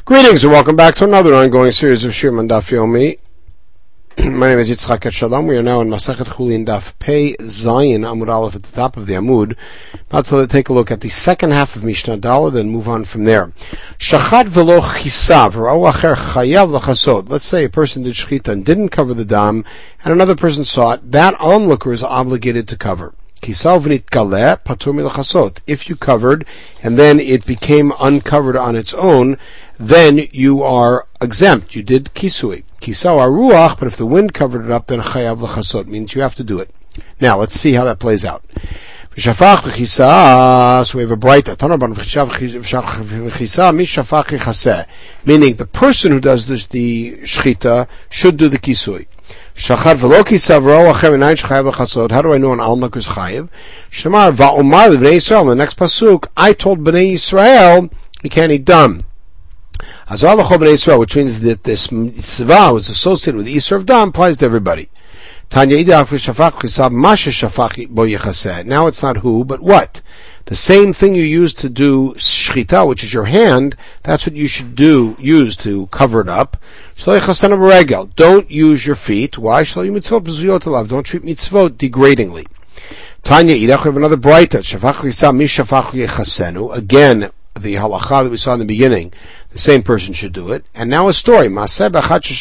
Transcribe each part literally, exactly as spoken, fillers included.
Greetings and welcome back to another ongoing series of Shir Daf Yomi. My name is Yitzchak Et Shalom. We are now in Masechet Chulin Daf Pei Zayin Amud Aleph at the top of the Amud. About to take a look at the second half of Mishnah Dala, then move on from there. Shachat velo chisav v'ra'u acher chayav l'chasod. Let's say a person did shchita and didn't cover the dam, and another person saw it. That onlooker is obligated to cover. Kisav v'nitgaleh patur milachasot. If you covered and then it became uncovered on its own, then you are exempt. You did kisui. Kisav aruach, but if the wind covered it up, then chayav l'chasot, means you have to do it. Now, let's see how that plays out. V'shafach v'chisa, so we have a brighter. Tanaban v'chisa, mishafach v'chaseh. Meaning, the person who does this, the shchita should do the kisui. Shachar v'lo kisav v'ro acher v'nayin chayav l'chasot. How do I know an alnuk is chayav? Shemar va'omar l'bnei Yisrael. The next pasuk, I told bnei Yisrael, you can't eat dam. Azar l'chol bnei Yisrael, which means that this mitzvah was associated with the Isser of dam, applies to everybody. Tanya idach v'shafach v'chisav masha shafach bo yechaseh. Now it's not who, but what. The same thing you use to do shchita, which is your hand, that's what you should do, use to cover it up. Don't use your feet. Why? Don't treat mitzvot degradingly. Tanya idach, we have another brighter. Shafach v'chisav mishafach yechasenu. Again, the halacha that we saw in the beginning, the same person should do it. And now a story. A guy did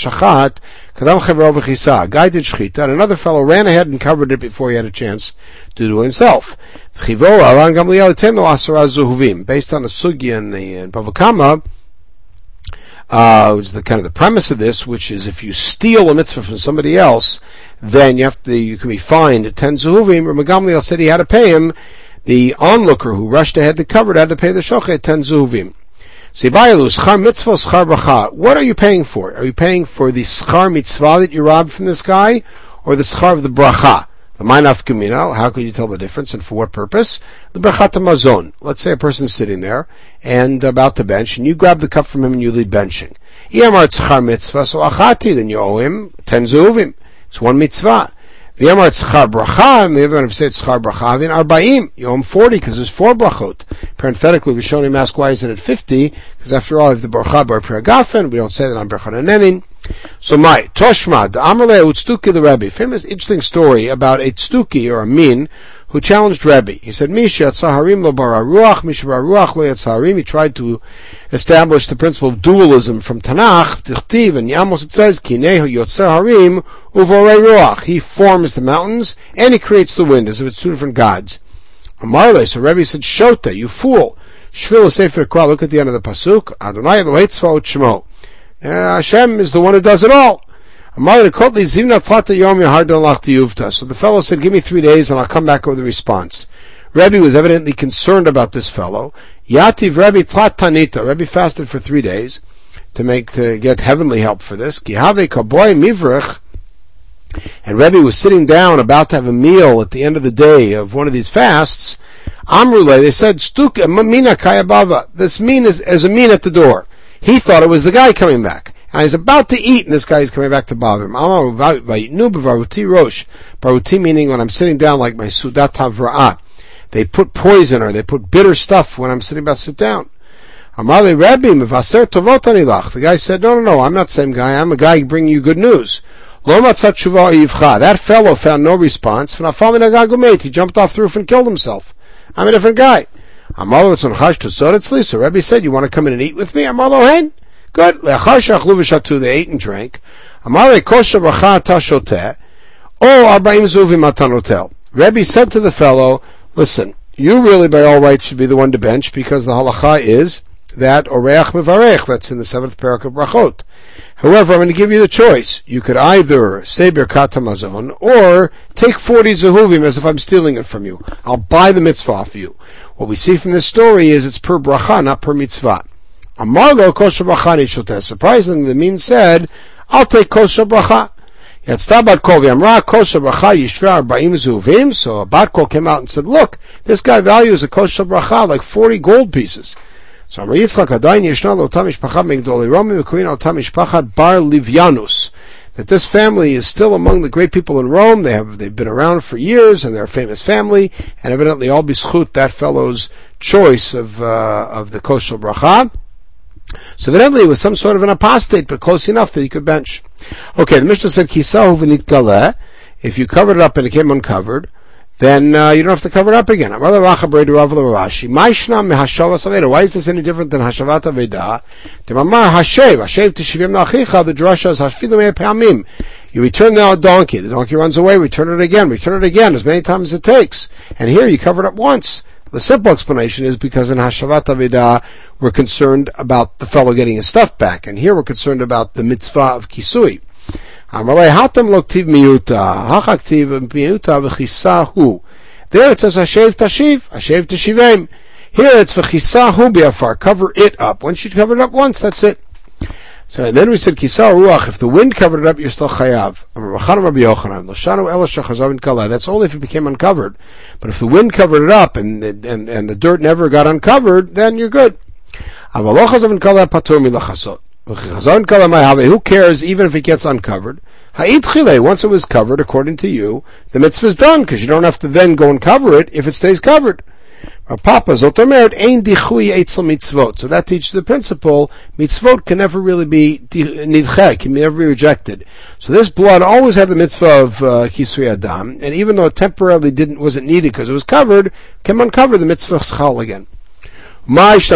shchita, and another fellow ran ahead and covered it before he had a chance to do it himself. Based on the sugya and the Bava Kama, uh, which is the kind of the premise of this, which is if you steal a mitzvah from somebody else, then you have to, you can be fined ten zuhuvim. Rabbi Gamliel said he had to pay him. The onlooker who rushed ahead to cover it had to pay the shochet ten zuvim. So schar mitzvah, schar bracha. What are you paying for? Are you paying for the schar mitzvah that you robbed from this guy, or the schar of the bracha? The ma'naf kamino. How can you tell the difference, and for what purpose? The brachat mazon. Let's say a person's sitting there and about to bench, and you grab the cup from him and you lead benching. Iyamar schar mitzvah, so achati, then you owe him ten zuvim. It's one mitzvah. V'yamar tzchar bracha, and the other one if you say tzchar bracha, then arba'im, you owe him forty, because there's four brachot. Parenthetically, we shown him ask why is it at fifty, because after all, if the bracha bar piragafen, we don't say that on bracha nenin. So my, Toshma, the Amalei Utztuki the Rebbe, famous interesting story about a tztuki, or a min, who challenged Rebbe. He said, Misha Yatzaharim lo bara ruach, Misha bara ruach lo Yatzaharim. He tried to establish the principle of dualism from Tanakh, Tichtiv, and Yamos it says, Kinehu Yotzaharim uvorei ruach. He forms the mountains, and he creates the wind, as if it's two different gods. Amarle, so Rebbe said, Shota, you fool. Shvil Sefer Kra, look at the end of the pasuk, Adonai Elohei Tzvaot Shemo. Uh, Hashem is the one who does it all. So the fellow said, give me three days and I'll come back with a response. Rebbe was evidently concerned about this fellow. Yativ Rebbe Platanita. Rebbe fasted for three days to make, to get heavenly help for this. And Rebbe was sitting down about to have a meal at the end of the day of one of these fasts. Amrule, they said, Stuk mina kayabava. This mean is, is a mean at the door. He thought it was the guy coming back. And he's about to eat, and this guy is coming back to bother him. Baruti meaning when I'm sitting down like my sudat havra'ah. They put poison or they put bitter stuff when I'm sitting about to sit down. The guy said, no, no, no, I'm not the same guy. I'm a guy bringing you good news. That fellow found no response. He jumped off the roof and killed himself. I'm a different guy. So Rebbe said, you want to come in and eat with me? Good. They ate and drank. Rebbe said to the fellow, listen, you really by all rights should be the one to bench, because the halacha is that oreach mevarech, that's in the seventh parak of brachot. However, I'm going to give you the choice. You could either say birkat hamazon, or take forty zehuvim as if I'm stealing it from you. I'll buy the mitzvah off you. What we see from this story is it's per bracha, not per mitzvah. Amarlo kosher bracha nishoteh. Surprisingly, the mean said, I'll take kosher bracha. Yatzta bat kol v'amra kosher bracha yishra arba'im zehuvim. So a bat kol came out and said, look, this guy values a kosher bracha like forty gold pieces. So Amar Yitzchak adayin yeshna lotam mishpacha migdolei Romim v'koyin lotam mishpacha bar livyanus. That this family is still among the great people in Rome. They have they've been around for years, and they're a famous family, and evidently all b'schut that fellow's choice of uh, of the kosher bracha. So evidently it was some sort of an apostate, but close enough that he could bench. Okay, the Mishnah said, Kisahu v'nit galeh. If you covered it up and it came uncovered, then uh, you don't have to cover it up again. Why is this any different than Hashavat Aveda? The drasha is Hashfilu Pe'amim. You return the donkey, the donkey runs away, return it again, return it again, as many times as it takes. And here you cover it up once. The simple explanation is because in Hashavat Aveda we're concerned about the fellow getting his stuff back, and here we're concerned about the mitzvah of Kisui. There it says Hashev Tashiv, Hashev Tashivim. Here it's V'chisahu biafar, cover it up. Once you cover it up once, that's it. So and then we said Kisah Ruach, if the wind covered it up, you're still chayav. That's only if it became uncovered. But if the wind covered it up and and, and the dirt never got uncovered, then you're good. Who cares even if it gets uncovered? Once it was covered, according to you, the mitzvah is done, because you don't have to then go and cover it if it stays covered. Papa Zotomeret ein dichui eitzel mitzvot. So that teaches the principle, mitzvot can never really be nidche, can never be rejected. So this blood always had the mitzvah of uh, kisui adam, and even though it temporarily didn't, wasn't needed because it was covered, can uncover the mitzvah schal again. But wait a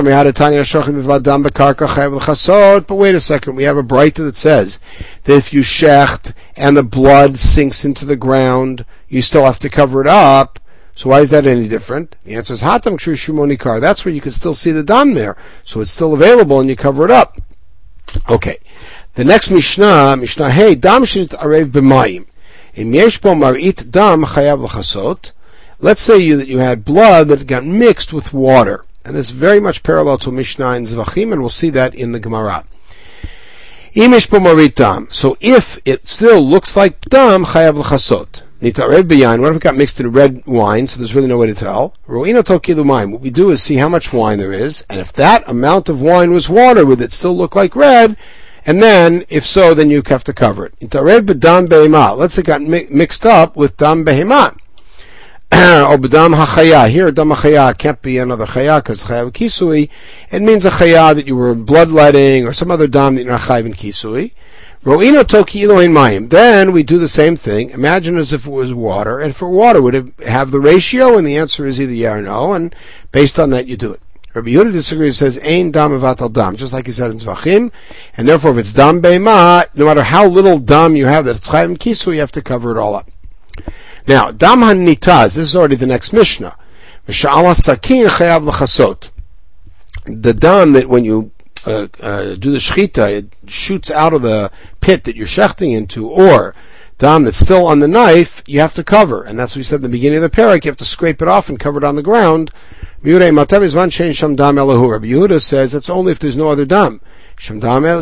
second, we have a brighter that says that if you shecht and the blood sinks into the ground, you still have to cover it up. So why is that any different? The answer is hatam kshur shumonikar. That's where you can still see the dam there. So it's still available and you cover it up. Okay. The next Mishnah, Mishnah Hey, dam shenit arev b'mayim. Im yesh po marit dam chayav l'chasot. Let's say you that you had blood that got mixed with water. And this is very much parallel to Mishnah in Zvachim, and we'll see that in the Gemara. Imish po marit dam. So if it still looks like dam, chayav l'chasot. Nitarev b'yain. What if it got mixed in red wine, so there's really no way to tell? Ro'ino tokilu mayim. What we do is see how much wine there is, and if that amount of wine was water, would it still look like red? And then, if so, then you have to cover it. Nitarev b'dam behema. Let's say it got mi- mixed up with dam behema. Or b'dam hachaya. Here, dam hachaya can't be another chaya, because chaya kisui. It means a chaya that you were bloodletting, or some other dam that you're not chayav in kisui. Ro'ino toki ilohin mayim. Then we do the same thing. Imagine as if it was water, and for water, would it have the ratio? And the answer is either yeah or no, and based on that, you do it. Rabbi Yehuda disagrees, says, ein dam avatal dam, just like he said in Zvachim, and therefore if it's dam be'ma, no matter how little dam you have that's chayav in kisui, you have to cover it all up. Now, dam hanitaz, this is already the next Mishnah. V'sha'ala sakin chayav l'chasot. The dam that when you uh, uh, do the shechita, it shoots out of the pit that you're shechting into, or dam that's still on the knife, you have to cover. And that's what we said in the beginning of the parak, you have to scrape it off and cover it on the ground. Rabbi Yehuda says that's only if there's no other dam. If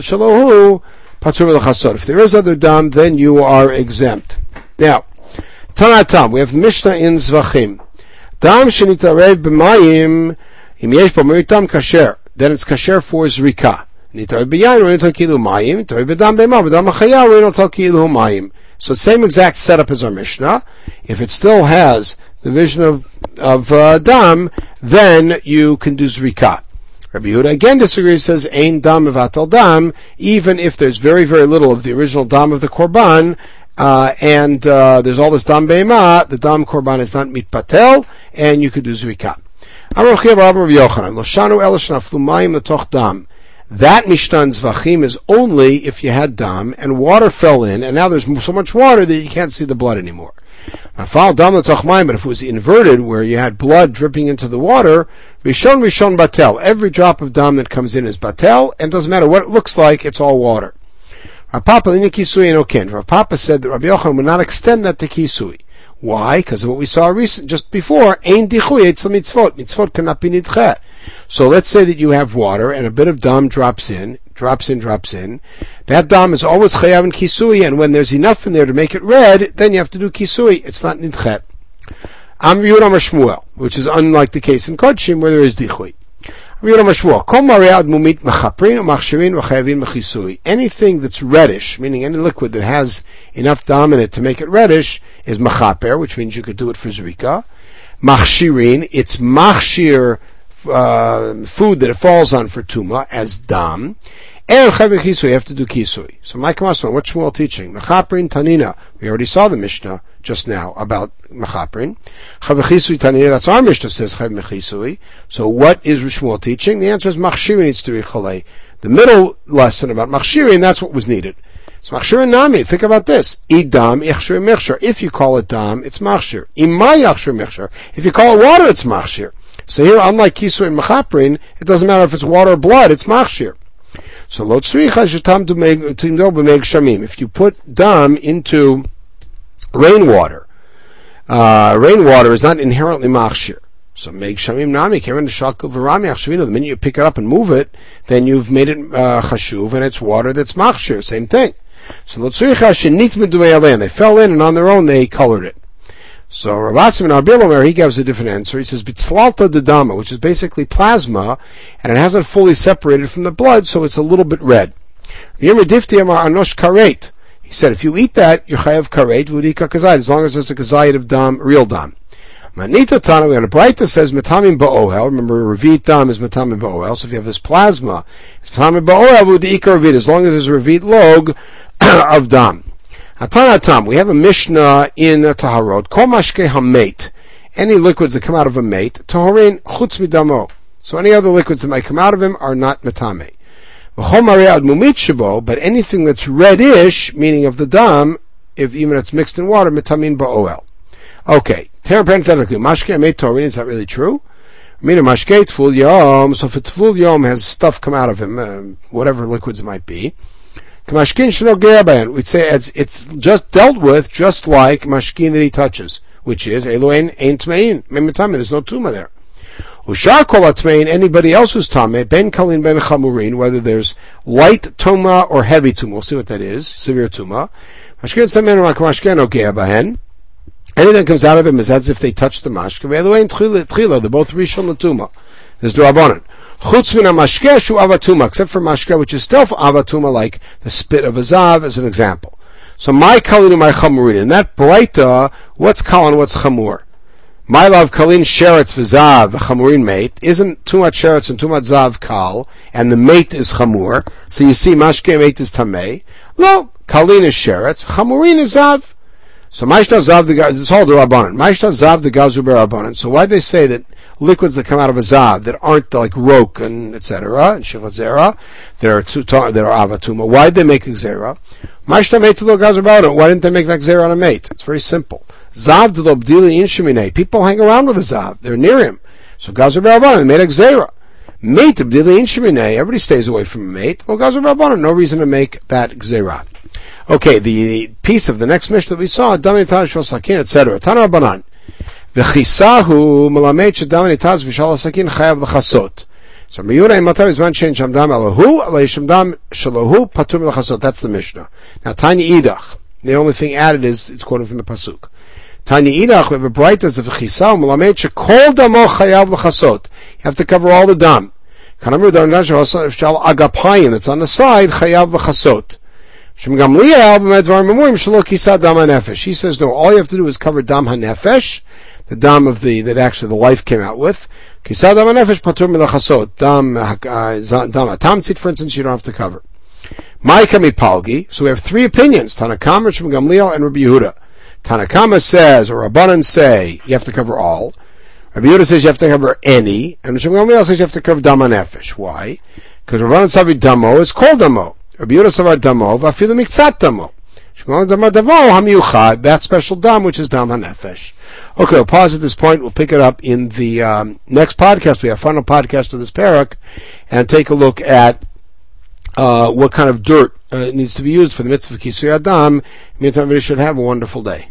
there is other dam, then you are exempt. Now, Tanatam, we have Mishnah in Zvachim. Dam shenitarev b'mayim, im yesh bo meritam kasher. Then it's kasher for zrika. Nitarev b'yayin, reino tal kilu mayim. Nitarev b'dam b'ma, b'dam achaya, reino tal kilu mayim. So same exact setup as our Mishnah. If it still has the vision of, of uh, dam, then you can do zrika. Rabbi Yehuda again disagrees, says, ein dam evatal dam, even if there's very, very little of the original dam of the korban, Uh, and uh, there's all this dam be'ema, the dam korban is not mitpatel, and you could do zrika. That Mishnah in Zvachim is only if you had dam and water fell in, and now there's so much water that you can't see the blood anymore. But if it was inverted, where you had blood dripping into the water, rishon rishon batel, every drop of dam that comes in is batel, and it doesn't matter what it looks like, it's all water. Rav Papa Rav Papa said that Rabbi Yochanan would not extend that to kisui. Why? Because of what we saw recent, just before. Ein dichui etzel mitzvot. Mitzvot cannot be nidche. So let's say that you have water and a bit of dam drops in, drops in, drops in. That dam is always chayav in kisui, and when there's enough in there to make it red, then you have to do kisui. It's not nidche. Am Yud Amar Shmuel, which is unlike the case in Kodshim where there is dichui. Anything that's reddish, meaning any liquid that has enough dam in it to make it reddish, is machaper, which means you could do it for zrika. Machshirin, it's machshir uh, food that it falls on for tuma as dam. And chayv b'chisui, you have to do kisui. So my kamasman, what's Shmuel teaching? Mechaprin tanina. We already saw the Mishnah just now about mechaprin. Chayv b'chisui tanina. That's our Mishnah says chayv b'chisui. So what is Shmuel teaching? The answer is machshirin needs to be cholei. The middle lesson about machshirin, that's what was needed. So machshir nami. Think about this. Idam ichshir mechshir. If you call it dam, it's machshir. Imay ichshir mechshir. If you call it water, it's machshir. So here, unlike kisui and mechaprin, it doesn't matter if it's water or blood, it's machshir. So lo tzricha shetam timdo b'meig shamim. If you put dam into rainwater, uh, rainwater is not inherently machshir. So meig shamim nami keren shakul v'rami achshavino. The minute you pick it up and move it, then you've made it uh, chashuv, and it's water that's machshir. Same thing. So lo tzricha shenit medumei alein. They fell in, and on their own they colored it. So Rav Asim in Arbel Omer, he gives a different answer. He says, Bitzlalta dedama, which is basically plasma, and it hasn't fully separated from the blood, so it's a little bit red. He said, if you eat that, you're chayav karet, v'udika kazayit, as long as it's a kazayit of dam, real dam. Manita Tana, we have a bright that says, metamim ba'ohel, remember, revit dam is metamim ba'ohel, so if you have this plasma, it's metamim ba'ohel, v'udika revit, as long as it's revit log of dam. Atanatam, we have a Mishnah in uh, Taharot, Kol mashke hamet, any liquids that come out of a mate, Tahorin chutz midamo. So any other liquids that might come out of him are not metame. V'chol marei ad mumit shebo, but anything that's reddish, meaning of the dam, if even it's mixed in water, metamin ba'oel. Okay, parenthetically, mashke hamet Tahorin, is that really true? Meaning mashke tful yom, so if a tful yom has stuff come out of him, uh, whatever liquids it might be, we'd say it's, it's just dealt with just like mashkin that he touches, which is Eloin ein tmein. There's no tuma there. Ushar kol atmein, anybody else who's tame, ben kalin ben chamurin, whether there's light tuma or heavy tuma. We'll see what that is. Severe tuma. Mashkin semen rak mashkin ogea bahen. Anything that comes out of him is as if they touched the mashkin. Eloin tchila. They're both rishon l'tuma. There's d'Rabbanan. Chutz min ha-mashkeh shu avatuma, except for mashkeh, which is still avatuma, like the spit of a zav, as an example. So my kalin and my chamurin. In that braita, what's kalin, what's chamur? My love kalin sheretz v'zav, chamurin mate, isn't tumat sheretz and tumat zav kal, and the mate is chamur. So you see, mashkeh mate is tamei. No, kalin is sheretz, chamurin is zav. So maishta zav the gaz, it's all the rabbanon. Maishta zav the gazu berabbanon. So why do they say that liquids that come out of a zav that aren't like rok and et cetera and shivazera that are that are avatuma? Why did they make a zera? Maishta mate to the gazu berabbanon. Why didn't they make that zera on a mate? It's very simple. Zav de lobdili in shemine. People hang around with a zav. They're near him. So gazu berabbanon, they made a zera. Mate abdili in shemine. Everybody stays away from a mate. Lo gazu berabbanon. No reason to make that zera. Okay, the piece of the next Mishnah that we saw, Damani Taz Shal Sakin, et cetera. Tana Rabbanan. V'chisahu melamed shedamani Taz v'shal Sakin chayav l'chasot. So Miyuna imatar is man shein shamdam alahu, ale shamdam shalahu patur l'chasot. That's the Mishnah. Now Tanya Idach. The only thing added is it's quoted from the pasuk. Tanya Idach, we have a bright as of v'chisahu melamed shekol damo chayav l'chasot. You have to cover all the dam. Kanamru darnash shal agapayin that's on the side chayav l'chasot. She says, no, all you have to do is cover dam hanefesh, the dam of the, that actually the life came out with. Kisad dam hanefesh patur milachasot. Dam, dam atamtzit, for instance, you don't have to cover. Ma'ikami palgi. So we have three opinions. Tanakama, Shmuel Gamliel, and Rabbi Yehuda. Tanakama says, or Rabbanan say, you have to cover all. Rabbi Yehuda says you have to cover any. And Shmuel Gamliel says you have to cover dam hanefesh. Why? Because Rabbanan Savi damo is called damo. Rabbi Yehuda Savar damo, v'afilu miktzat damo. Shmuel Damar damo hamiyuchad, that special dam, which is dam hanefesh. Okay, we'll pause at this point. We'll pick it up in the um, next podcast. We have a final podcast of this parak, and take a look at uh, what kind of dirt uh, needs to be used for the mitzvah of Kisui Adam. Meantime, everybody should have a wonderful day.